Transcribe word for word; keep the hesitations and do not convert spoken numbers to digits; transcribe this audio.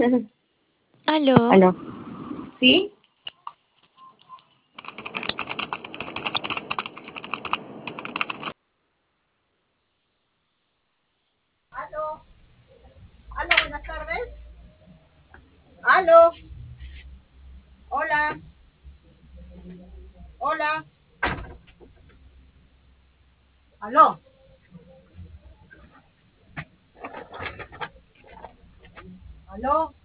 Aló, Aló. ¿Sí? Aló, aló, buenas tardes. Aló, hola, hola, aló, aló.